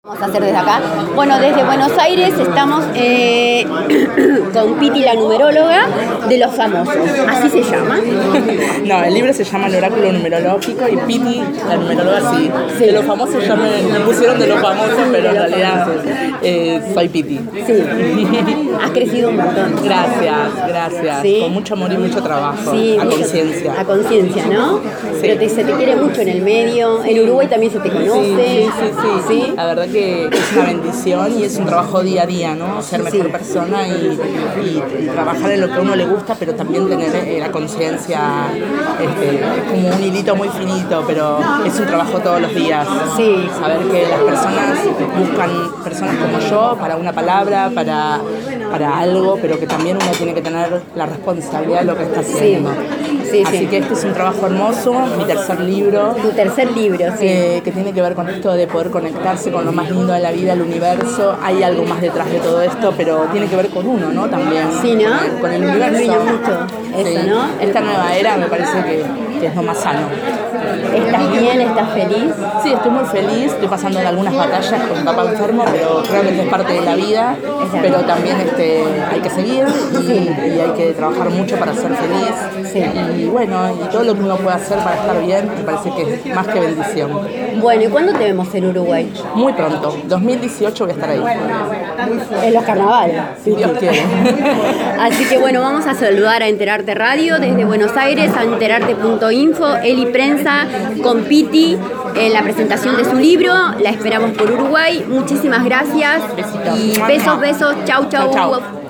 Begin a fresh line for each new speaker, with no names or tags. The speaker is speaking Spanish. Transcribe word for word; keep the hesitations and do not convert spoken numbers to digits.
Vamos a hacer desde acá. Bueno, desde Buenos Aires estamos eh, con Piti, la numeróloga de los famosos. ¿Así se llama?
No, el libro se llama El oráculo numerológico y Piti, la numeróloga, sí. sí. De los famosos ya me, me pusieron de los famosos, pero en realidad eh, soy Piti.
Sí. Has crecido un montón.
Gracias, gracias. ¿Sí? Con mucho amor y mucho trabajo.
Sí,
a conciencia.
A conciencia, ¿no? Sí. Pero te, se te quiere mucho en el medio. En Uruguay también se te conoce.
Sí, sí, sí. sí. ¿Sí? La verdad que es una bendición y es un trabajo día a día, ¿no? Ser mejor sí. persona y, y, y trabajar en lo que a uno le gusta, pero también tener eh, la conciencia, este, es como un hilito muy finito, pero es un trabajo todos los días.
Sí.
Saber que las personas buscan personas como yo para una palabra, para, para algo, pero que también uno tiene que tener la responsabilidad de lo que está haciendo.
Sí. Sí,
Así
sí.
que este es un trabajo hermoso, mi tercer libro.
Tu tercer libro, sí.
Eh, que tiene que ver con esto de poder conectarse con lo más lindo de la vida, el universo. Hay algo más detrás de todo esto, pero tiene que ver con uno, ¿no? También.
Sí, ¿no?
Con, con el universo.
Me mucho eso,
sí.
¿no?
Esta nueva era me parece que, que es lo más sano.
¿Estás bien? ¿Estás feliz?
Sí, estoy muy feliz. Estoy pasando en algunas batallas con mi papá enfermo, pero realmente es parte de la vida. Pero también este, hay que seguir y, sí. y hay que trabajar mucho para ser feliz.
Sí.
Y bueno, y todo lo que uno puede hacer para estar bien, me parece que es más que bendición.
Bueno, ¿y cuándo te vemos en Uruguay?
Muy pronto, dos mil dieciocho voy a estar ahí.
En los carnavales.
Si Dios quiere.
Así que bueno, vamos a saludar a Enterarte Radio desde Buenos Aires, a enterarte punto info, Eli Prensa con Piti en la presentación de su libro. La esperamos por Uruguay. Muchísimas gracias.
Besitos.
Y besos, besos. Chau, chau.
Chau, chau.